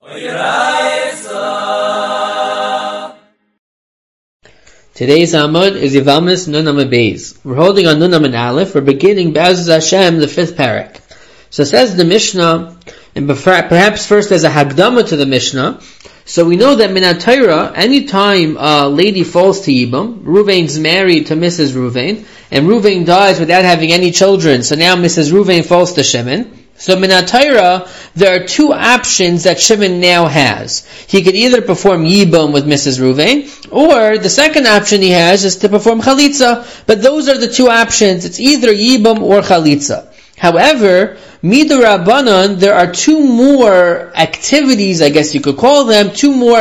Today's Amud is Yevamos Nun Amud Beis. We're holding on Nun Amud Aleph. We're beginning Be'ezus Hashem, the 5th parak. So says the Mishnah, and perhaps first as a Hagdama to the Mishnah. So we know that Minat Torah, any time a lady falls to Yibam, Ruvain's married to Mrs. Ruvain, and Ruvain dies without having any children, so now Mrs. Ruvain falls to Shimon. So Minat Torah, there are two options that Shimon now has. He could either perform Yibam with Mrs. Ruvain, or the second option he has is to perform Chalitza. But those are the two options. It's either Yibam or Chalitza. However, Midurabanan, there are two more activities, I guess you could call them, two more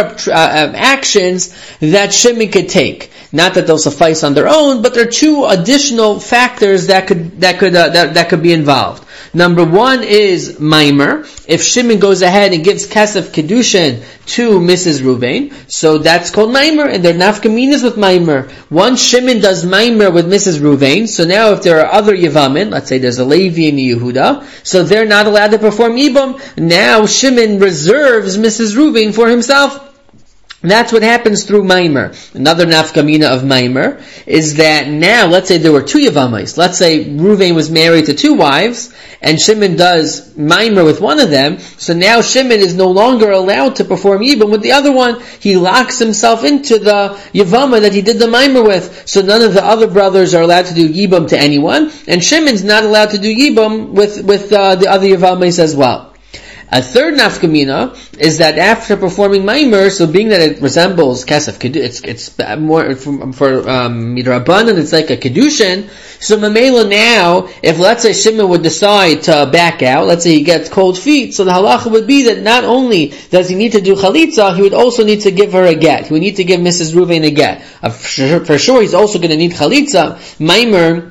actions that Shimon could take. Not that they'll suffice on their own, but there are two additional factors that could be involved. Number one is Maimer. If Shimon goes ahead and gives Kesef Kedushin to Mrs. Ruvain, so that's called Maimer, and they're nafkaminas with Maimer. Once Shimon does Maimer with Mrs. Ruvain, so now if there are other Yevamin, let's say there's a Levi and a Yehuda, so they're not allowed to perform Yibam. Now Shimon reserves Mrs. Ruvain for himself. That's what happens through Maimer. Another nafkamina of Maimer is that now, let's say there were two Yevamais. Let's say Ruvain was married to two wives, and Shimon does Maimer with one of them, so now Shimon is no longer allowed to perform Yibam with the other one. He locks himself into the Yevama that he did the Maimer with, so none of the other brothers are allowed to do Yibam to anyone, and Shimon's not allowed to do Yibam with the other Yevamais as well. A third nafkamina is that after performing Maimer, so being that it resembles Kesef, it's more for Midrabanan, it's like a Kedushin. So Mamela now, if let's say Shimon would decide to back out, let's say he gets cold feet, so the halacha would be that not only does he need to do Chalitza, he would also need to give her a get. He would need to give Mrs. Ruvain a get. For sure, he's also going to need Chalitza. Maimer,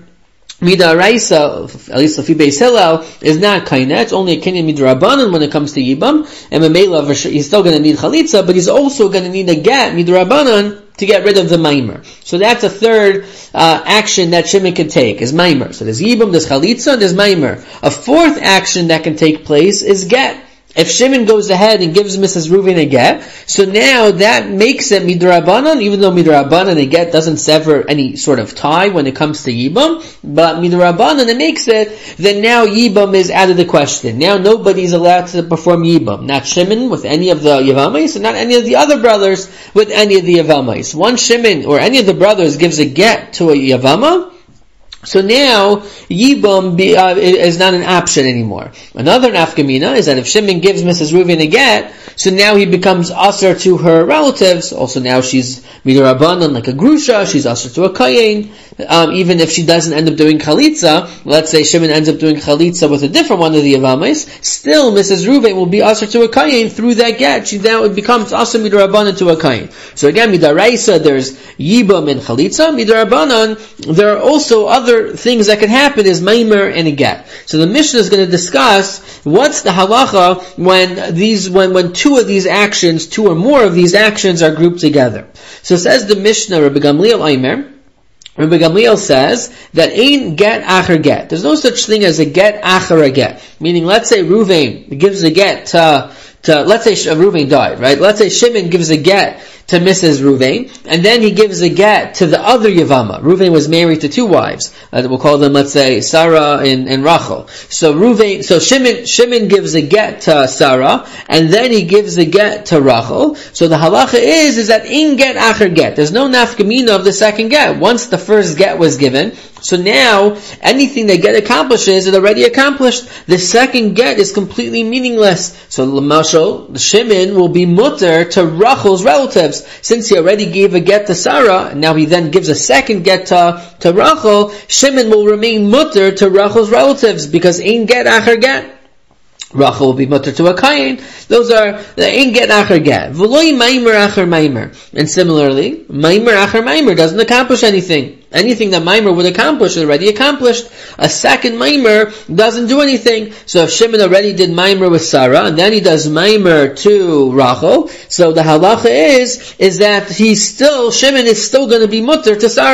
Midaraisa, at least Lafi Beis Hillel, is not kaina. It's only a kinyan midrabanan when it comes to Yibam. And Mamela, he's still going to need Chalitza, but he's also going to need a get midrabanan to get rid of the Maimer. So that's a third action that Shimon can take, is Maimer. So there's Yibam, there's Chalitza, and there's Maimer. A fourth action that can take place is get. If Shimon goes ahead and gives Mrs. Ruvain a get, so now that makes it midrabanan, even though midrabanan a get doesn't sever any sort of tie when it comes to Yibam, but midrabanan it makes it that now Yibam is out of the question. Now nobody's allowed to perform Yibam. Not Shimon with any of the Yevamais, and not any of the other brothers with any of the Yevamais. Once Shimon or any of the brothers gives a get to a Yevama, so now Yibam is not an option anymore. Another nafkamina is that if Shimon gives Mrs. Ruvain a get, so now he becomes usher to her relatives. Also now she's midarabanan like a grusha, she's usher to a kayin. Even if she doesn't end up doing chalitza, let's say Shimon ends up doing chalitza with a different one of the Yevamais, still Mrs. Ruvain will be usher to a kayin through that get. She now becomes usher midarabanan to a kayin. So again, midaraisa there's Yibam and chalitza. Midarabanan there are also other things that can happen is Maimer and a get. So the Mishnah is going to discuss what's the halacha when two of these actions, two or more of these actions are grouped together. So says the Mishnah, Rabbi Gamliel Aimer, Rabbi Gamliel says that ain't get acher get. There's no such thing as a get acher a get. Meaning, let's say Ruvain gives a get to let's say Ruvain died, right? Let's say Shimon gives a get to Mrs. Ruvain, and then he gives a get to the other Yevama. Ruvain was married to two wives. We'll call them, let's say, Sarah and Rachel. So Shimon gives a get to Sarah, and then he gives a get to Rachel. So the halacha is that in get acher get. There's no nafkamina of the second get. Once the first get was given, so now anything that get accomplishes is already accomplished. The second get is completely meaningless. So Lamashal, Shimon will be mutter to Rachel's relatives. Since he already gave a get to Sarah, and now he then gives a second get to Rachel, Shimon will remain mutter to Rachel's relatives, because ain't get acher get. Rachel will be mutter to a kayin. Those are the ain't get acher get. V'loi maimer acher maimer. And similarly, maimer acher maimer doesn't accomplish anything. Anything that Maimer would accomplish is already accomplished. A second Maimer doesn't do anything. So if Shimon already did Maimer with Sarah, and then he does Maimer to Rachel, so the halacha is that Shimon is still going to be mutter to Sarah.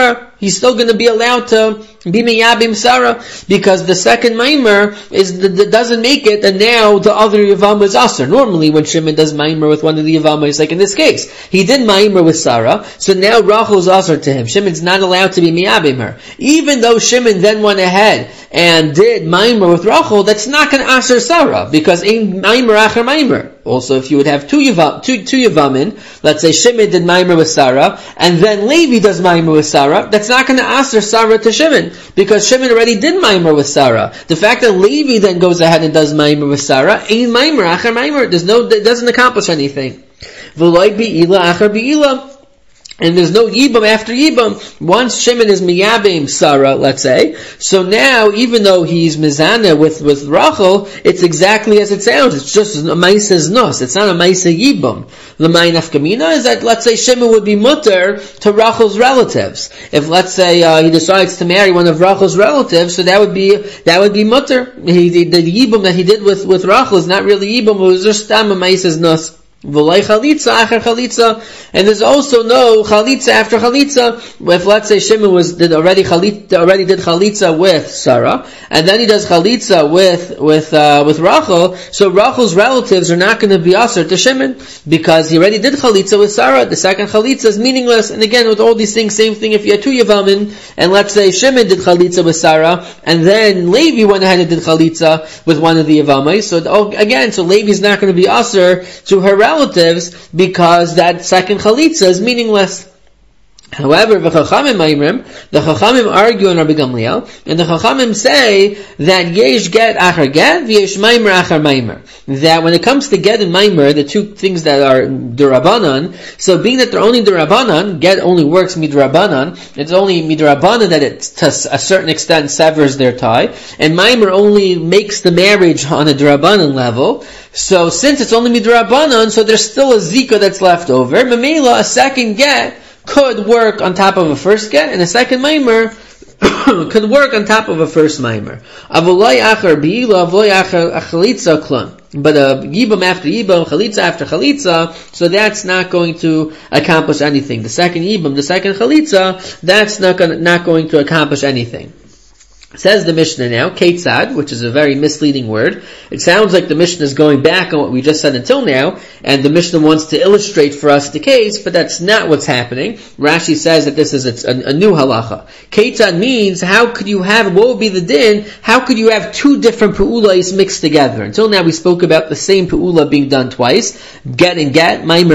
he's still going to be allowed to be miyabim Sarah, because the second maimer doesn't make it, and now the other Yavama is aser. Normally when Shimon does maimer with one of the Yavamas, like in this case, he did maimer with Sarah, so now Rachel is aser to him. Shimon's not allowed to be miyabim her. Even though Shimon then went ahead and did maimer with Rachel, that's not going to aser Sarah, because in maimer acher maimer. Also, if you would have two Yavamin, let's say Shimon did maimer with Sarah, and then Levi does maimer with Sarah, that's not going to aser Sarah to Shimon, because Shimon already did maimer with Sarah. The fact that Levi then goes ahead and does maimer with Sarah, ain't maimer acher maimer. It doesn't accomplish anything. V'loi bi'ila acher bi'ila. And there's no Yibam after Yibam. Once Shimon is miyabim Sarah, let's say, so now, even though he's mizana with Rachel, it's exactly as it sounds. It's just a ma'aseh nos. It's not a ma'aseh Yibam. The ma'in afkamina is that, let's say, Shimon would be mutter to Rachel's relatives. If, let's say, he decides to marry one of Rachel's relatives, so that would be mutter. The Yibam that he did with Rachel is not really Yibam, it was just a ma'aseh nos. V'loi chalitza acher chalitza, and there's also no chalitza after chalitza. If, let's say, Shimon already did chalitza with Sarah, and then he does chalitza with Rachel, so Rachel's relatives are not going to be aser to Shimon, because he already did chalitza with Sarah. The second chalitza is meaningless. And again, with all these things, same thing. If you had two Yavamin, and let's say Shimon did chalitza with Sarah, and then Levi went ahead and did chalitza with one of the Yavamais, so Levi's not going to be aser to her relatives, because that second chalitza is meaningless. However, the Chachamim argue on Rabbi Gamliel, and the Chachamim say that yesh get acher get, yesh maimer acher maimer. That when it comes to get and maimer, the two things that are durabanan, so being that they're only durabanan, get only works midrabanan, it's only midrabanan that it to a certain extent severs their tie, and maimer only makes the marriage on a durabanan level. So since it's only midrabanan, so there's still a zika that's left over. Mamela, a second get could work on top of a first get, and a second maimer could work on top of a first maimer. Avulai acher bi'ila, avulai acher chalitza klon. But a yibam after yibam, chalitza after chalitza, so that's not going to accomplish anything. The second yibam, the second chalitza, that's not going to accomplish anything. Says the Mishnah now, Ketzad, which is a very misleading word. It sounds like the Mishnah is going back on what we just said until now, and the Mishnah wants to illustrate for us the case, but that's not what's happening. Rashi says that this is a new halacha. Ketzad means, what would be the din? How could you have two different pu'ulahs mixed together? Until now we spoke about the same pu'ulah being done twice. Get and get, maimer,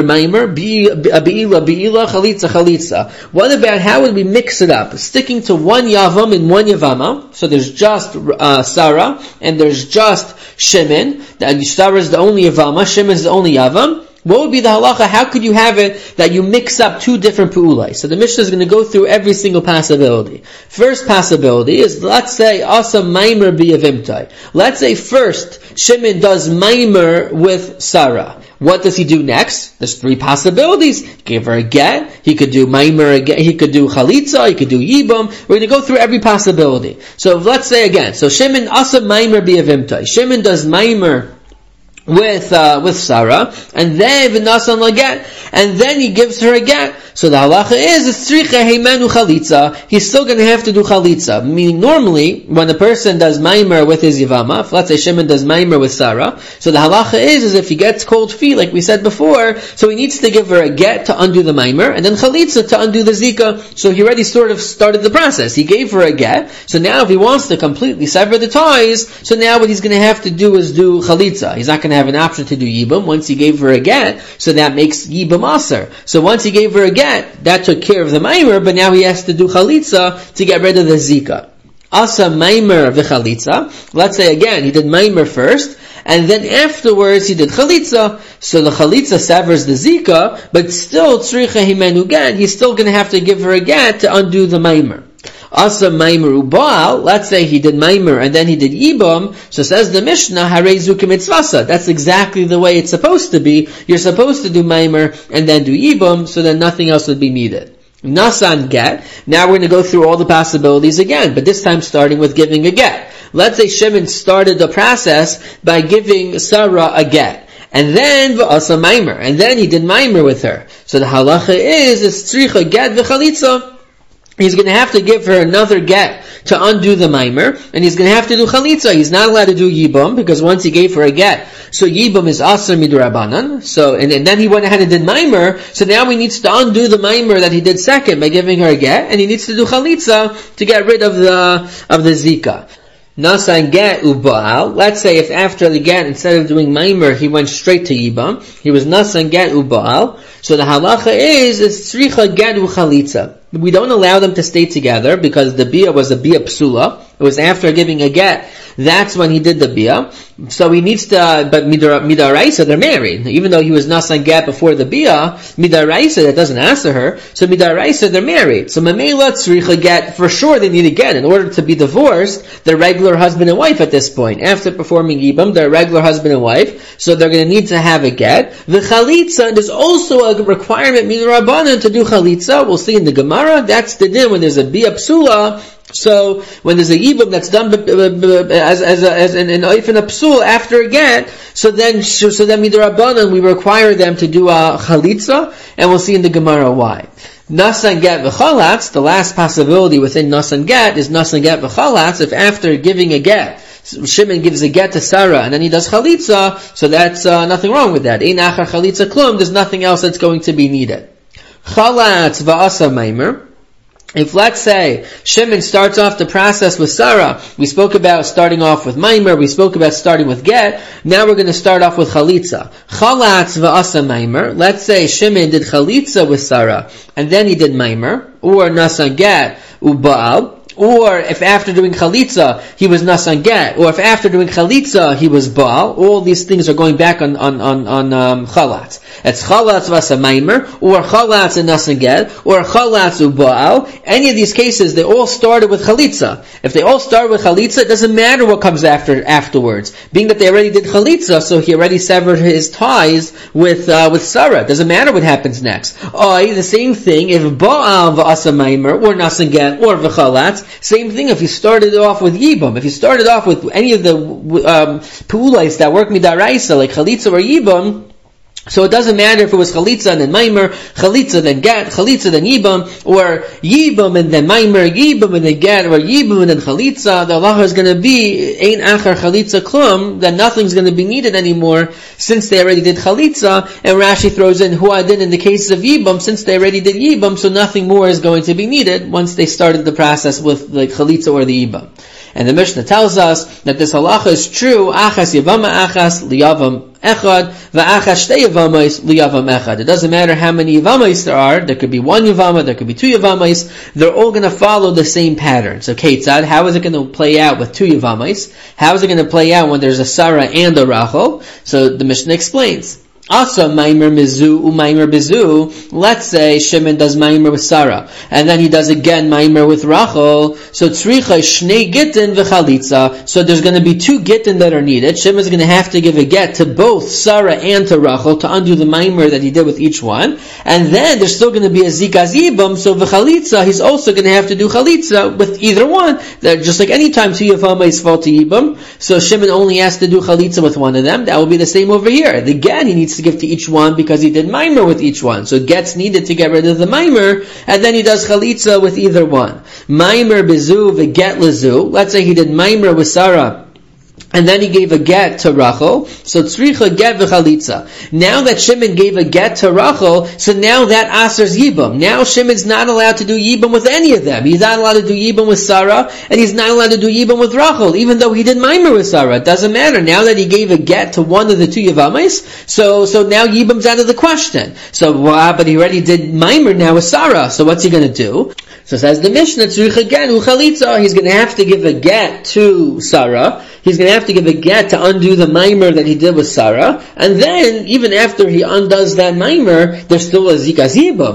bi'ila, chalitza, chalitza. What about how would we mix it up? Sticking to one yavam and one yavama. So there's just Sarah, and there's just Shimon. Sarah is the only Yavama, Shimon is the only Yavam. What would be the halacha? How could you have it that you mix up two different pu'ulai? So the Mishnah is going to go through every single possibility. First possibility is, let's say, asa maimer biyavimtai. Let's say first, Shimon does maimer with Sarah. What does he do next? There's three possibilities. Give her a get. He could do maimer again. He could do chalitza. He could do yibam. We're going to go through every possibility. So let's say again. So Shimon asa maimer biyavimtai. Shimon does maimer with Sarah, and then v'nasan laget, and then he gives her a get. So the halacha is tzricha heimenu chalitza. He's still going to have to do chalitza. Meaning, normally when a person does maimer with his yivama, if let's say Shimon does maimer with Sarah, so the halacha is if he gets cold feet, like we said before, so he needs to give her a get to undo the maimer, and then chalitza to undo the zika. So he already sort of started the process. He gave her a get. So now, if he wants to completely sever the ties, so now what he's going to have to do is do chalitza. He's not going to have an option to do yibam. Once he gave her a get, so that makes yibam aser. So once he gave her a get, that took care of the maimer, but now he has to do chalitza to get rid of the zika. Asa maimer v'chalitza. Let's say again, he did maimer first, and then afterwards he did chalitza. So the chalitza severs the zika, but still tzricha himenu get. He's still going to have to give her a get to undo the maimer. Asa maimer ubal. Let's say he did maimer and then he did yibam. So says the Mishnah, harei zukim mitzvasa. That's exactly the way it's supposed to be. You're supposed to do maimer and then do yibam, so then nothing else would be needed. Nasan get. Now we're going to go through all the possibilities again, but this time starting with giving a get. Let's say Shimon started the process by giving Sarah a get. And then v'asa maimer. And then he did maimer with her. So the halacha is tzricha get v'chalitza. he's going to have to give her another get to undo the maimer, and he's going to have to do chalitza. He's not allowed to do yibum, because once he gave her a get, so yibum is asr midurabanan. So, and then he went ahead and did maimer, so now he needs to undo the maimer that he did second by giving her a get, and he needs to do chalitza to get rid of the zika. Nasan get ubaal. Let's say if after the get, instead of doing maimer, he went straight to yibam, he was nasan get ubaal. So the halacha is tzricha get uchalitza. We don't allow them to stay together because the bia was a bia psula. It was after giving a get. That's when he did the bia. So he needs to, but midaraisa, they're married. Even though he was nasan get before the bia, midaraisa, that doesn't answer her. So midaraisa, they're married. So mamela tzricha get, for sure they need a get. In order to be divorced, they're regular husband and wife at this point. After performing yibam, they're regular husband and wife. So they're going to need to have a get. The chalitza, there's also a requirement midrabanan to do chalitza. We'll see in the Gemara. That's the din when there's a bia psula. So when there's a yibum that's done as an oif and a psul after a get, so then midrabanan we require them to do a chalitza, and we'll see in the Gemara why. Nasan get v'chalatz, the last possibility within nasan get is nasan get v'chalatz. If after giving a get, Shimon gives a get to Sarah and then he does chalitza, so that's nothing wrong with that. Ein achar chalitza klum, there's nothing else that's going to be needed. Chalatz va'asa maimer. If let's say Shimon starts off the process with Sarah, we spoke about starting off with maimer, we spoke about starting with get, now we're going to start off with chalitza. Chalatz va'asa maimer. Let's say Shimon did chalitza with Sarah and then he did maimer, or nasan get ubaal. Or if after doing chalitza he was nasan get, or if after doing chalitza he was baal, all these things are going back on chalatz. It's chalatz v'asa maimer, or chalatz and nasan get, or chalatz ubaal. Any of these cases, they all started with chalitza. If they all start with chalitza, it doesn't matter what comes afterwards. Being that they already did chalitza, so he already severed his ties with Sarah. It doesn't matter what happens next. The same thing if baal v'asa maimer, or nasan get, or v'chalatz. Same thing if you started off with yibam. If you started off with any of the pu'ulais that work midaraisa, like chalitza or yibam, so it doesn't matter if it was chalitza and then maimer, chalitza then get, chalitza then yibam, or yibam and then maimer, yibam and then get, or yibam and then chalitza. The halacha is going to be ein achar chalitza klum, that nothing's going to be needed anymore since they already did chalitza. And Rashi throws in huadin in the case of yibam, since they already did yibam, so nothing more is going to be needed once they started the process with the chalitza or the yibam. And the Mishnah tells us that this halacha is true. Achas yavama achas liyavam echad, va'achas shtei yavamais liyavam echad. It doesn't matter how many yavamais there are. There could be one yavama, there could be two yavamais. They're all going to follow the same pattern. So Ketzad, how is it going to play out with two yavamais? How is it going to play out when there's a Sarah and a Rachel? So the Mishnah explains. Also, maimer mizu u'maimer bizu. Let's say Shimon does maimer with Sarah, and then he does again maimer with Rachel. So tzricha shnei gittin v'chalitza. So there's going to be two gittin that are needed. Shimon is going to have to give a get to both Sarah and to Rachel to undo the maimer that he did with each one. And then there's still going to be a zikaz yibam. So v'chalitza, he's also going to have to do chalitza with either one. That just like any time two yavamais fall to yibam, so Shimon only has to do chalitza with one of them. That will be the same over here. Again, he needs to give to each one because he did maimer with each one. So gets needed to get rid of the maimer, and then he does chalitza with either one. Maimer bezu v'get lezu. Let's say he did maimer with Sarah, and then he gave a get to Rachel. So tzricha get v'chalitza. Now that Shimon gave a get to Rachel, so now that asers yibam. Now Shimon's not allowed to do yibam with any of them. He's not allowed to do yibam with Sarah, and he's not allowed to do yibam with Rachel, even though he did maimer with Sarah. It doesn't matter. Now that he gave a get to one of the two yavamais, so now yibam's out of the question. But he already did maimer now with Sarah. So what's he going to do? So says the Mishnah, tzricha get uchalitza. He's going to have to give a get to Sarah. He's going to have to give a get to undo the maimer that he did with Sarah. And then, even after he undoes that maimer, there's still a zikaz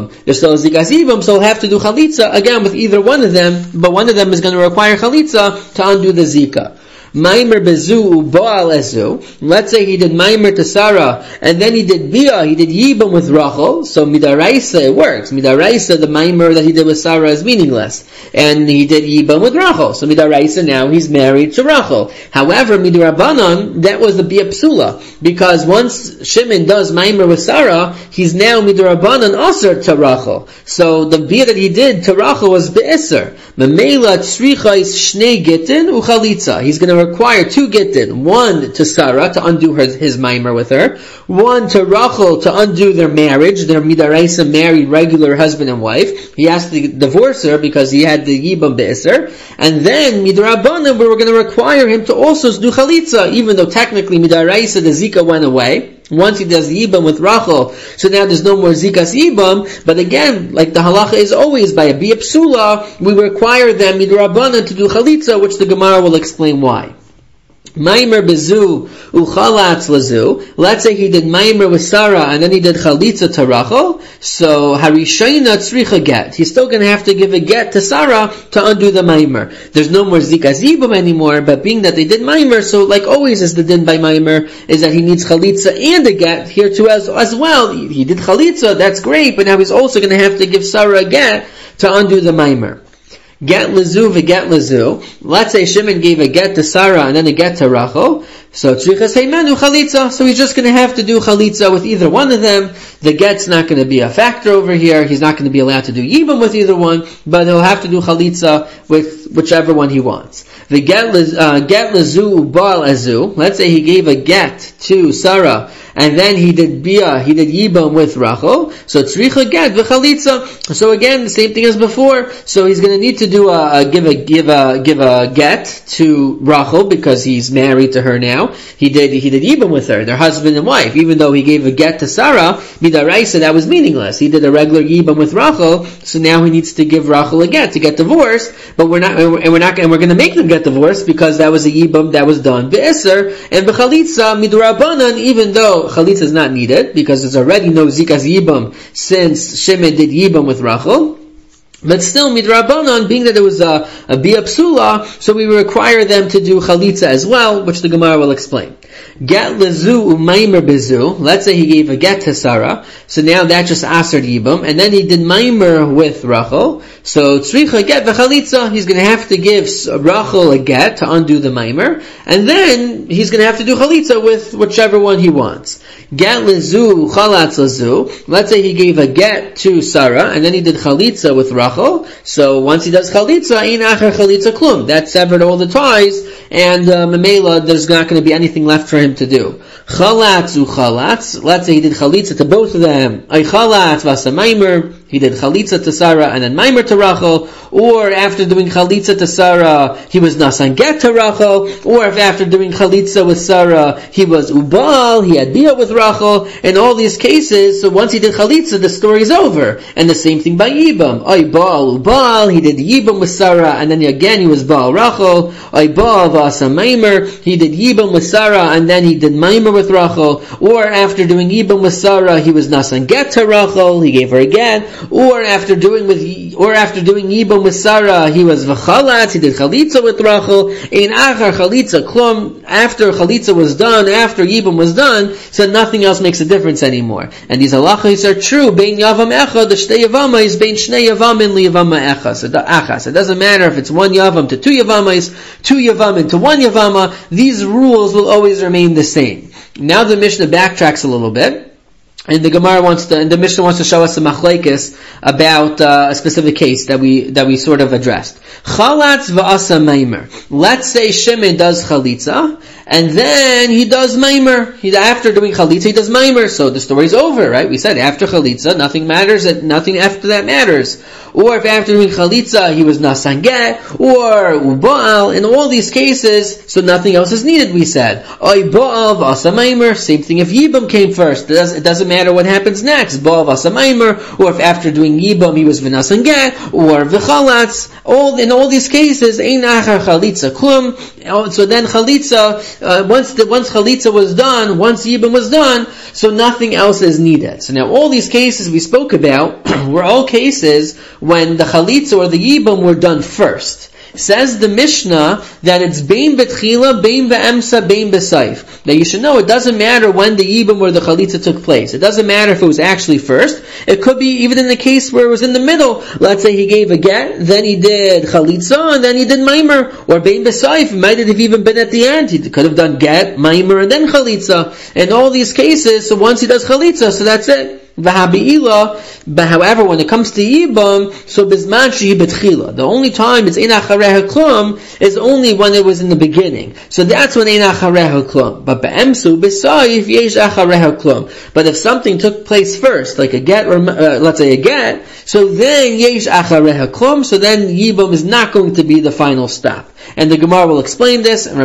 yibam. So he'll have to do chalitza again with either one of them, but one of them is going to require chalitza to undo the zika. Maimer bezu u'ba'al ezu. Let's say he did Maimer to Sarah, and then he did Bia, he did Yibam with Rachel. So midaraisa, it works. Midaraisa, the Maimer that he did with Sarah is meaningless. And he did Yibam with Rachel. So midaraisa, now he's married to Rachel. However, midarabanan, that was the Bia Psula. Because once Shimon does Maimer with Sarah, he's now midarabanan aser to Rachel. So the Bia that he did to Rachel was be'eser. Memela tzricha is shnei gittin uchalitza. He's going to require 2 gittin. One to Sarah to undo his Maimer with her. One to Rachel to undo their marriage, their midaraisa married regular husband and wife. He has to divorce her because he had the yibam be'eser. And then midarabanan, we were going to require him to also do chalitza, even though technically midaraisa the zika went away. Once he does the Yibam with Rachel, so now there's no more Zikas Yibam, but again, like the halacha is always, by a Bia Psula, we require them, Midrabanan, to do Chalitza, which the Gemara will explain why. Maimer bezu uchalatz lazu. Let's say he did Maimer with Sarah and then he did Chalitza to Rachel. So harishayna tzricha get. He's still going to have to give a get to Sarah to undo the Maimer. There's no more Zikas Yibam anymore, but being that they did Maimer, so like always is the din by Maimer, is that he needs Chalitza and a get here too as well. He did Chalitza, that's great, but now he's also going to have to give Sarah a get to undo the Maimer. Get lezu v'get lezu. Let's say Shimon gave a get to Sarah and then a get to Rachel. So tzrichas heimenu chalitza. So he's just going to have to do chalitza with either one of them. The get's not going to be a factor over here. He's not going to be allowed to do yibam with either one, but he'll have to do chalitza with whichever one he wants. The get lezu u'ba'al ezu. Let's say he gave a get to Sarah and then he did Bia, he did Yibam with Rachel. So tzricha get v'chalitza. So again, the same thing as before. So he's going to need to do give a get to Rachel because he's married to her now. He did Yibam with her, their husband and wife. Even though he gave a get to Sarah, midaraisa, that was meaningless. He did a regular Yibam with Rachel. So now he needs to give Rachel a get to get divorced. But we're going to make them get divorced because that was a Yibam that was done be'eser and b'chalitza midurabanan, even though Chalitza is not needed because there's already no Zikas Yibam since Shimon did Yibam with Rachel. But still, midrabanan, being that there was a Bia Psula, so we require them to do Chalitza as well, which the Gemara will explain. Get lezu u'maimer bezu. Let's say he gave a get to Sarah, so now that just aser Yibam, and then he did Maimer with Rachel. So tzricha get v'chalitza, he's going to have to give Rachel a get to undo the Maimer, and then he's going to have to do Chalitza with whichever one he wants. Get lezu chalatz lezu. Let's say he gave a get to Sarah, and then he did Chalitza with Rachel. So once he does Chalitza, ein acher Chalitza klum. That severed all the ties, and Mamela, there's not going to be anything left for him to do. Chalatz u'chalatz. Let's say he did Chalitza to both of them. Ay chalatz v'asa Maimer. He did Chalitza to Sarah and then Maimer to Rachel, or after doing Chalitza to Sarah, he was Nasan Get to Rachel, or if after doing Chalitza with Sarah, he was Ubal, he had Bia with Rachel. In all these cases, so once he did Chalitza, the story is over. And the same thing by Yibam. Ay Baal Ubal, he did Yibam with Sarah, and then again he was Baal Rachel. Ay Baal Vasa Maimer, he did Yibam with Sarah, and then he did Maimer with Rachel. Or after doing Yibam with Sarah, he was Nasan Get to Rachel, he gave her again. Or after doing Yibam with Sarah, he was v'chalatz, he did Chalitza with Rachel. Ein achar Chalitza klum. After Chalitza was done, after Yibam was done, so nothing else makes a difference anymore. And these halachas are true. Bein yavam echad, the shtei yavama is bein shnei yavamin li yavama achas. It doesn't matter if it's one yavam to 2 yavamas, 2 yavamin to 1 yavama. These rules will always remain the same. Now the Mishnah backtracks a little bit. And the Mishnah wants to show us some machlekes about a specific case that we sort of addressed. Chalatz v'asa maimer. Let's say Shimon does chalitza, and then he does maimer. After doing chalitza, he does maimer. So the story's over, right? We said after chalitza, nothing matters, nothing after that matters. Or if after doing chalitza, he was nasan get, or uba'al, in all these cases, so nothing else is needed, we said. Oy ba'al v'asa maimer. Same thing if Yibam came first. It doesn't matter what happens next. Ba'al v'asa maimer, or if after doing Yibam, he was v'nasan get, or v'chalatz. In all these cases, ein achar chalitza klum. So then chalitza, once chalitza was done, once Yibam was done, so nothing else is needed. So now all these cases we spoke about were all cases when the chalitza or the Yibam were done first. Says the Mishnah that it's bein betchila, bein be'emsa, bein be'saif. That you should know it doesn't matter when the yibum or the chalitza took place. It doesn't matter if it was actually first. It could be even in the case where it was in the middle. Let's say he gave a get, then he did chalitza, and then he did maimer. Or bein be'saif, it might have even been at the end. He could have done get, maimer, and then chalitza. In all these cases, so once he does chalitza, so that's it. But however, when it comes to Yibam, so bizman shehi betchila. The only time it's ein achareha klum is only when it was in the beginning. So that's when ein achareha klum. But be'emsu b'sayif yesh achareha klum. But if something took place first, like a get, or let's say a get, so then yesh achareha klum. So then Yibam is not going to be the final stop. And the Gemara will explain this. And Reb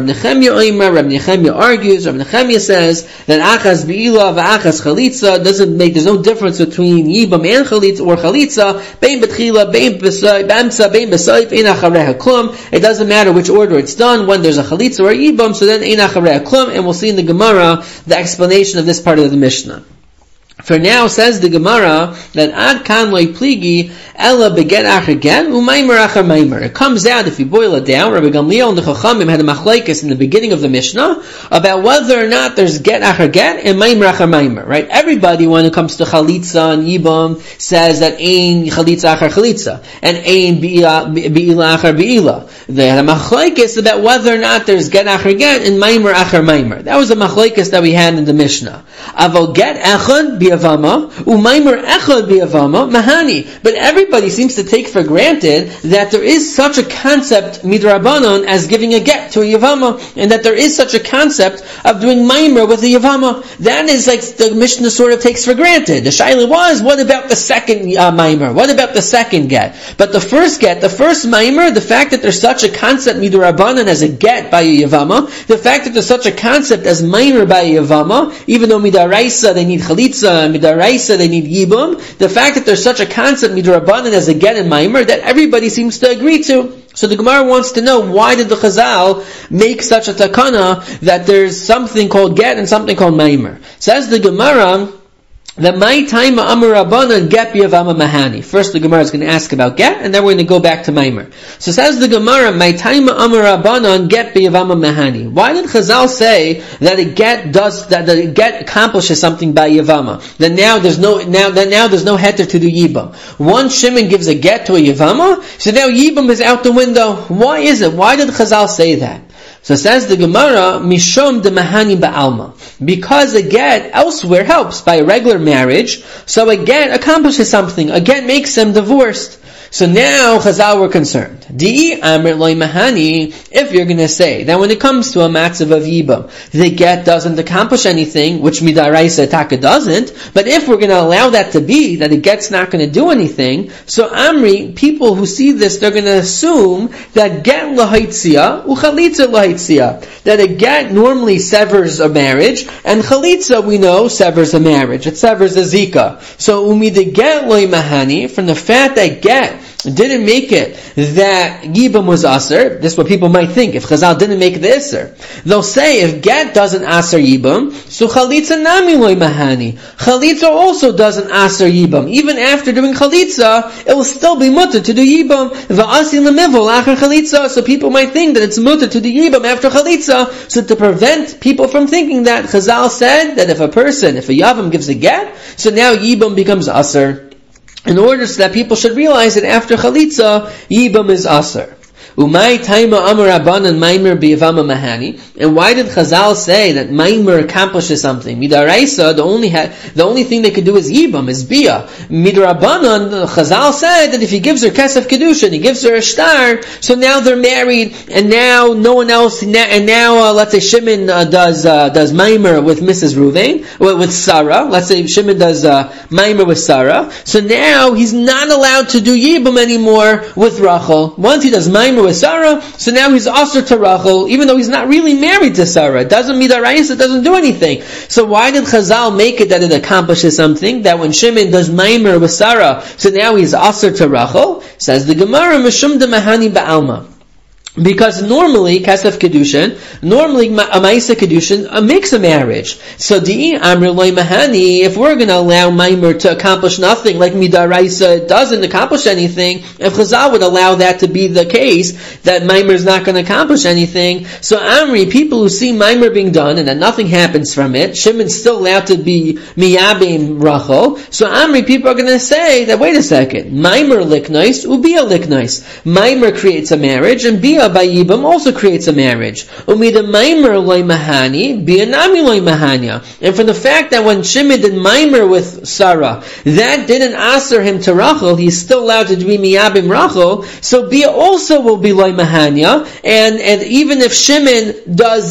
Nechemya argues. Reb Nechemya says that achas be'ilah v'achas chalitza there's no difference between yibam and chalitza or chalitza. Bein betchila, bein b'emsa, bein b'saif, ein achareha klum. It doesn't matter which order it's done. When there's a chalitza or a yibam, so then ein achareha klum. And we'll see in the Gemara the explanation of this part of the Mishnah. For now, says the Gemara, that ad kan loy pligi ella beget acher get u'maimer acher maimer. It comes out, if you boil it down, Rabbi Gamliel and the Chachamim had a machlekes in the beginning of the Mishnah about whether or not there's get acher get and maimer acher maimer. Right? Everybody, when it comes to chalitza and yibam, says that ein chalitza acher chalitza and ein be'ila acher be'ila. They had a machlekes about whether or not there's get acher get and maimer acher maimer. That was a machlekes that we had in the Mishnah. Avol get echad bi'avama, u'maimer echad bi'avama, mahani. But everybody seems to take for granted that there is such a concept, midrabanon, as giving a get to a yavama, and that there is such a concept of doing maimer with a yavama. That is like the Mishnah sort of takes for granted. The shaila was, what about the second maimer? What about the second get? But the first get, the first maimer, the fact that there's such a concept, midrabanon, as a get by a yavama, the fact that there's such a concept as maimer by a yavama, even though midaraisa they need chalitza, and midaraisa they need yibum, the fact that there's such a concept midrabanan as a get and maimer that everybody seems to agree to. So the Gemara wants to know, why did the Chazal make such a takana that there's something called get and something called maimer? Says the Gemara that my time amar rabbanan get biyavama mahani. First the Gemara is going to ask about get, and then we're going to go back to maimer. So says the Gemara, my time amar rabbanan get biyavama mahani. Why did Chazal say that a get accomplishes something by yavama? Then now there's no heter to do yibam. Once Shimon gives a get to a yavama, so now yibam is out the window. Why is it? Why did Chazal say that? So says the Gemara, Mishum de Mahani Ba'alma. Because a get elsewhere helps by a regular marriage, so a get accomplishes something. A get makes them divorced. So now Chazal were concerned. Di'i amr loy mahani, if you're going to say that when it comes to a matzav of yibam, the get doesn't accomplish anything, which midaraisa taka doesn't, but if we're going to allow that to be, that a get's not going to do anything, so Amri, people who see this, they're going to assume that get lahaitzia, uchalitza lahaitzia, that a get normally severs a marriage, and chalitza, we know, severs a marriage. It severs a zika. So umid get loy mahani, from the fact that get didn't make it that yibam was aser. This is what people might think if Chazal didn't make the iser. They'll say if get doesn't aser yibam, so chalitza nami loy mahani. Chalitza also doesn't aser yibam. Even after doing chalitza, it will still be mutter to do yibam. Va'asi lemivol acher chalitza. So people might think that it's mutter to do yibam after chalitza. So to prevent people from thinking that, Chazal said that if a yavam gives a get, so now yibam becomes aser. In order so that people should realize that after chalitza, yibam is aser. Umay taima amar rabbanan maimer biyavama mahani. And why did Chazal say that maimer accomplishes something? Midaraisa, the only thing they could do is yibam, is bia. Midrabanan, Chazal said that if he gives her kesef kedusha and he gives her a shtar, so now they're married, and now no one else. And now, let's say Shimon does maimer with Mrs. Ruvain, with Sarah. Let's say Shimon does maimer with Sarah. So now he's not allowed to do yibam anymore with Rachel. Once he does maimer with Sarah, so now he's aser to Rachel, even though he's not really married to Sarah. It doesn't midarayis, it doesn't do anything. So why did Chazal make it that it accomplishes something? That when Shimon does maimer with Sarah, so now he's aser to Rachel? Says the Gemara, Mishum de Mahani Ba'alma. Because normally, Kasef Kedushin, normally a Maisa Kedushin makes a marriage. So, Di'i Amr Loi Mahani, if we're going to allow Maimer to accomplish nothing, like Midaraisa, it doesn't accomplish anything, if Chazal would allow that to be the case, that Maimer is not going to accomplish anything, so Amri, people who see Maimer being done, and that nothing happens from it, Shimon's still allowed to be Miyabim Rachel, so Amri, people are going to say that, wait a second, Maimer liknois, Ubia liknois. Maimer creates a marriage, and Bia by Yibam also creates a marriage. Umida Maimer loy mahani, bianami loy mahanya. And from the fact that when Shimon did Maimer with Sarah, that didn't answer him to Rachel, he's still allowed to be miyabim Rachel, so Bia also will be loy mahanya, and even if Shimon does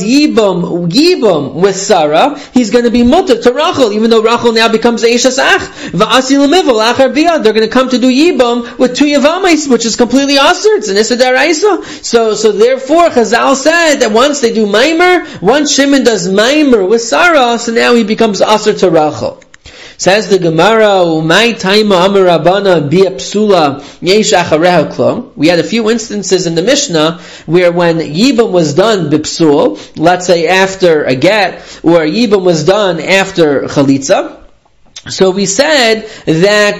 Yibam with Sarah, he's going to be mutter to Rachel, even though Rachel now becomes Eishas Ach, va'asi l'mivel achar Bia, they're going to come to do Yibam with two Yavamais, which is completely asur, it's an Issa D'Oraisa. So therefore, Chazal said that once they do Maimer, once Shimon does Maimer with Sarah, so now he becomes Asur to Rachel. Says the Gemara, Umay Taima Amar Rabbana Bia Psula Yesh Achareha Klom. We had a few instances in the Mishnah where when Yibam was done Bipsul, let's say after a get, or Yibam was done after Chalitza, so we said that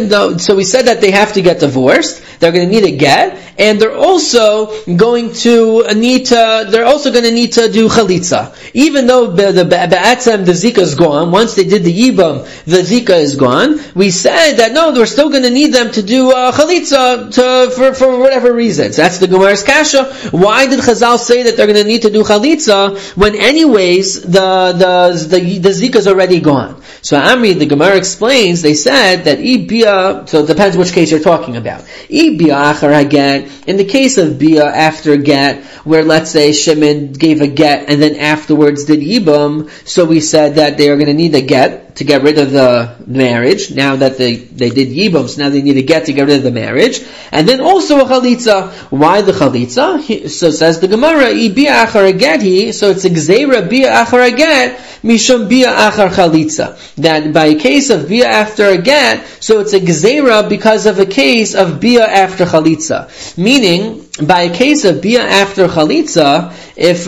they have to get divorced, they're going to need a get, and they're also going to need to do chalitza. Even though the zika is gone, once they did the yibam, the zika is gone, we said that no, we're still going to need them to do chalitza for whatever reasons. That's the Gemara's kasha. Why did Chazal say that they're going to need to do chalitza when anyways the zika is already gone? So Amri, the Gemara explains, they said that Ibia, so it depends which case you're talking about. Ibia achar get, in the case of Bia after get, where let's say Shimon gave a get and then afterwards did Yibam, so we said that they are going to need a get to get rid of the marriage. Now that they did Yibam, so now they need a get to get rid of the marriage. And then also a chalitza. Why the chalitza? So says the Gemara, Ibia achar get, so it's a gzeira Bia achar get, mishum Bia achar chalitza. That by a case of Bia after a get, so it's a gzeira because of a case of Bia after chalitza. Meaning, by a case of Bia after chalitza, if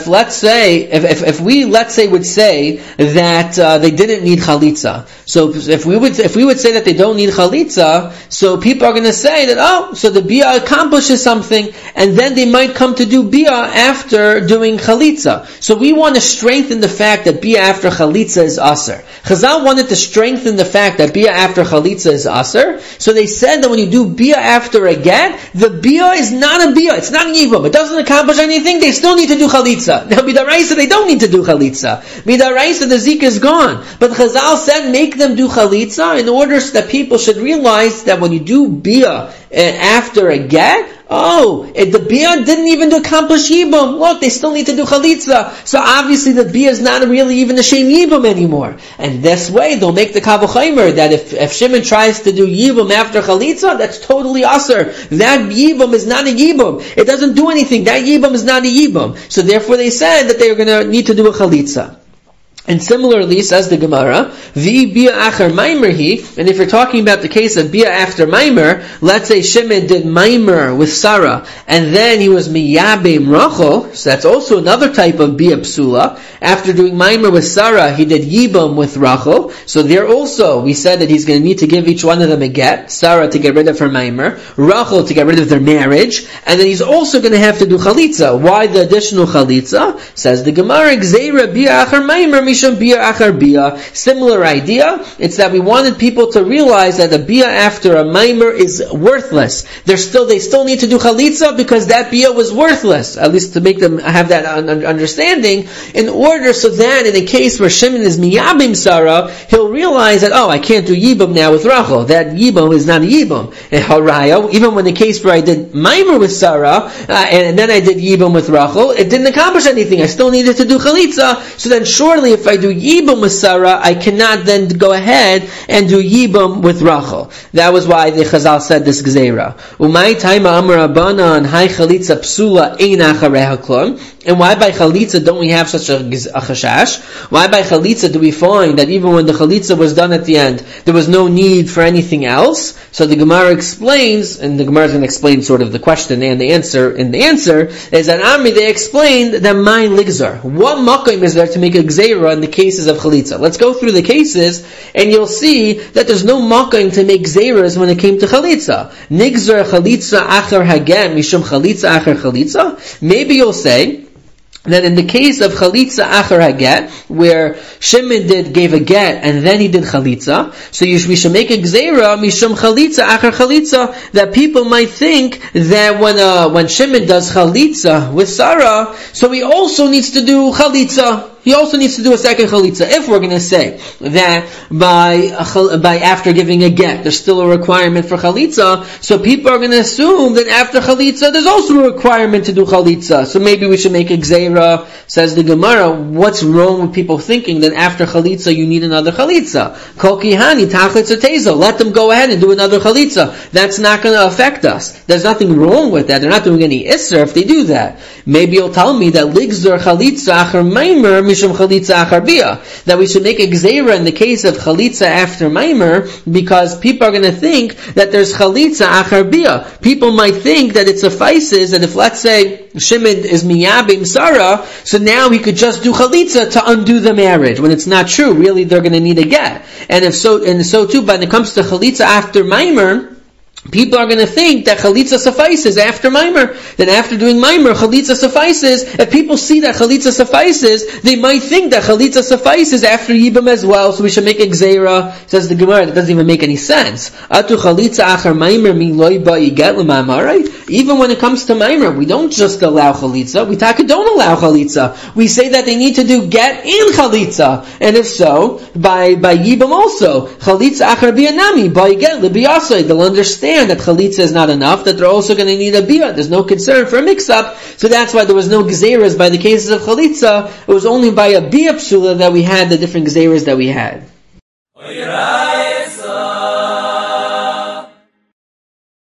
we would say that they didn't need chalitza, so if we would say that they don't need chalitza, so people are going to say that so the Bia accomplishes something, and then they might come to do Bia after doing chalitza. So we want to strengthen the fact that Bia after chalitza is asur. Chazal wanted to strengthen the fact that Bia after chalitza is asur, so they said that when you do Bia after a get, the Bia is not a Bia, it's not an Yibam, it doesn't accomplish anything, they still need to do chalitza. Now Midaraisa, they don't need to do chalitza. Midaraisa, the zika is gone. But Chazal said, make them do chalitza in order so that people should realize that when you do Bia after a get, the Bia didn't even accomplish Yibam. Look, they still need to do Chalitza. So obviously the Bia is not really even a Shem Yibam anymore. And this way, they'll make the Kavachomer that if Shimon tries to do Yibam after Chalitza, that's totally Asur. That Yibam is not a Yibam. It doesn't do anything. That Yibam is not a Yibam. So therefore they said that they are going to need to do a Chalitza. And similarly, says the Gemara, Vi Bia Achar Maimer, and if you're talking about the case of Bia after Maimer, let's say Shimon did Maimer with Sarah, and then he was Miyabim Rachel, so that's also another type of Bia Psula. After doing Maimer with Sarah, he did Yibam with Rachel, so there also, we said that he's going to need to give each one of them a get, Sarah to get rid of her Maimer, Rachel to get rid of their marriage, and then he's also going to have to do Chalitza. Why the additional Chalitza? Says the Gemara, Gzeira Bia Achar Maimer, Bia achar Bia. Similar idea. It's that we wanted people to realize that a Bia after a Maimer is worthless. They still need to do Chalitza because that Bia was worthless. At least to make them have that understanding. In order so that in a case where Shimon is Miyabim Sarah, he'll realize that, I can't do Yibam now with Rachel. That Yibam is not a Yibam. And Haraya, even when the case where I did Maimer with Sarah, and then I did Yibam with Rachel, it didn't accomplish anything. I still needed to do Chalitza. So then surely if if I do Yibum with Sarah, I cannot then go ahead and do Yibum with Rachel. That was why the Chazal said this Gzeira. Umay taima amar Rabbanan hai chalitza psula ein achareha klum. And why by chalitza don't we have such a chashash? Why by chalitza do we find that even when the chalitza was done at the end, there was no need for anything else? So the Gemara explains, and the Gemara is going to explain sort of the question and the answer. And the answer is that Amri, they explained that my ligzar. What makom is there to make a gzeira in the cases of chalitza? Let's go through the cases, and you'll see that there's no makom to make gzeiras when it came to chalitza. Nigzar chalitza achar haget mishum chalitza achar chalitza. Maybe you'll say that in the case of chalitza achar haget, where Shimon gave a get and then he did chalitza, so we should make a gzeira mishum chalitza achar chalitza, that people might think that when Shimon does chalitza with Sarah, so he also needs to do chalitza. He also needs to do a second chalitza. If we're going to say that by after giving a get, there's still a requirement for chalitza, so people are going to assume that after chalitza, there's also a requirement to do chalitza. So maybe we should make a gzeira, says the Gemara. What's wrong with people thinking that after chalitza you need another chalitza? Kol kihani tachlitza tezo. Let them go ahead and do another chalitza. That's not going to affect us. There's nothing wrong with that. They're not doing any isser if they do that. Maybe you'll tell me that ligzor chalitza achar maimer that we should make a gzeira in the case of chalitza after maimer, because people are going to think that there's chalitza achar bia. People might think that it suffices that if, let's say, Shimon is miyabim Sarah, so now he could just do chalitza to undo the marriage, when it's not true. Really, they're going to need a get. And so too, when it comes to chalitza after maimer, people are going to think that chalitza suffices after maimer. Then after doing maimer, chalitza suffices. If people see that chalitza suffices, they might think that chalitza suffices after yibam as well. So we should make a gzeira. Says the Gemara, that doesn't even make any sense. Atu chalitza achar maimer min loy ba'i get l'ma'amarai. Even when it comes to maimer, we don't just allow chalitza. We don't allow chalitza. We say that they need to do get in chalitza. And if so, by yibam also, chalitza achar bi'anami ba'i get l'bi'asai. They'll understand that chalitza is not enough, that they're also going to need a bia. There's no concern for a mix-up, so that's why there was no gzeiras by the cases of chalitza. It was only by a bia psula that we had the different gzeiras that we had.